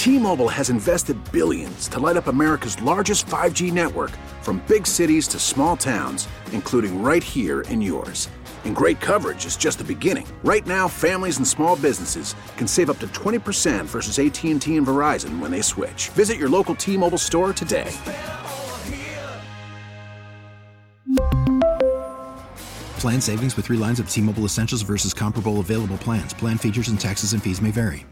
T-Mobile has invested billions to light up America's largest 5G network, from big cities to small towns, including right here in yours. And great coverage is just the beginning. Right now, families and small businesses can save up to 20% versus AT&T and Verizon when they switch. Visit your local T-Mobile store today. Plan savings with 3 lines of T-Mobile Essentials versus comparable available plans. Plan features and taxes and fees may vary.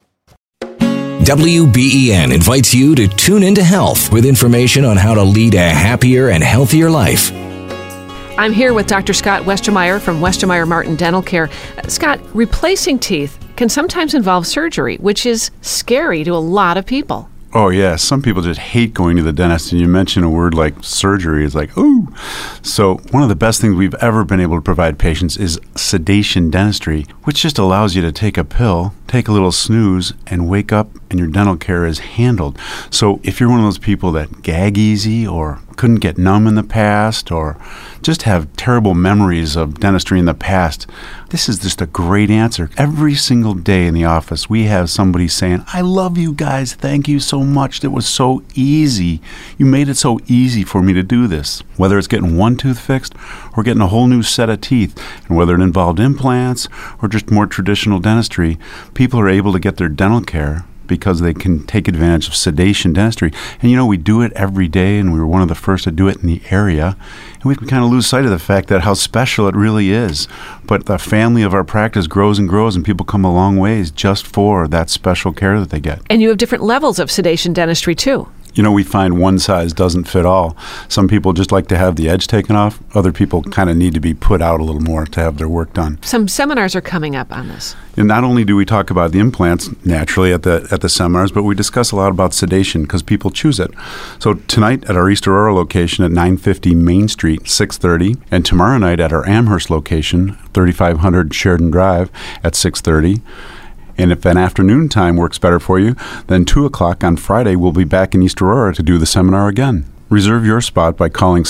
WBEN invites you to tune into health with information on how to lead a happier and healthier life. I'm here with Dr. Scott Westermeyer from Westermeyer Martin Dental Care. Scott, replacing teeth can sometimes involve surgery, which is scary to a lot of people. Oh, yeah. Some people just hate going to the dentist, and you mention a word like surgery. It's like, ooh. So one of the best things we've ever been able to provide patients is sedation dentistry, which just allows you to take a pill, take a little snooze, and wake up, and your dental care is handled. So if you're one of those people that gag easy or couldn't get numb in the past or just have terrible memories of dentistry in the past, this is just a great answer. Every single day in the office, we have somebody saying, I love you guys. Thank you so much. It was so easy. You made it so easy for me to do this. Whether it's getting one tooth fixed or getting a whole new set of teeth, and whether it involved implants or just more traditional dentistry, people are able to get their dental care because they can take advantage of sedation dentistry. And, you know, we do it every day, and we were one of the first to do it in the area. And we can kind of lose sight of the fact that how special it really is. But the family of our practice grows and grows, and people come a long ways just for that special care that they get. And you have different levels of sedation dentistry, too. You know, we find one size doesn't fit all. Some people just like to have the edge taken off. Other people kind of need to be put out a little more to have their work done. Some seminars are coming up on this. And not only do we talk about the implants naturally at the seminars, but we discuss a lot about sedation because people choose it. So tonight at our East Aurora location at 950 Main Street, 6:30, and tomorrow night at our Amherst location, 3500 Sheridan Drive at 6:30. And if an afternoon time works better for you, then 2 o'clock on Friday, we'll be back in East Aurora to do the seminar again. Reserve your spot by calling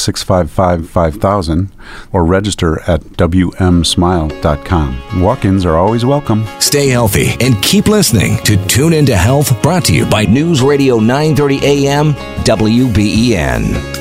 655-5000 or register at wmsmile.com. Walk-ins are always welcome. Stay healthy and keep listening to Tune Into Health, brought to you by News Radio 930 AM WBEN.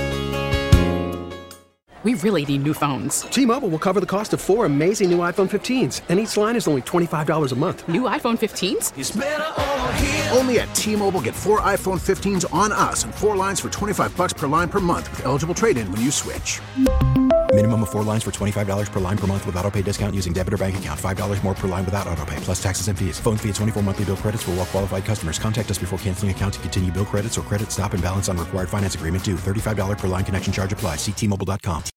We really need new phones. T-Mobile will cover the cost of 4 amazing new iPhone 15s, and each line is only $25 a month. New iPhone 15s? It's better over here. Only at T-Mobile, get 4 iPhone 15s on us and 4 lines for $25 per line per month with eligible trade-in when you switch. Minimum of 4 lines for $25 per line per month with autopay discount using debit or bank account. $5 more per line without autopay, plus taxes and fees. Phone fee at 24 monthly bill credits for well-qualified customers. Contact us before canceling account to continue bill credits or credit stop and balance on required finance agreement due. $35 per line connection charge applies. See T-Mobile.com.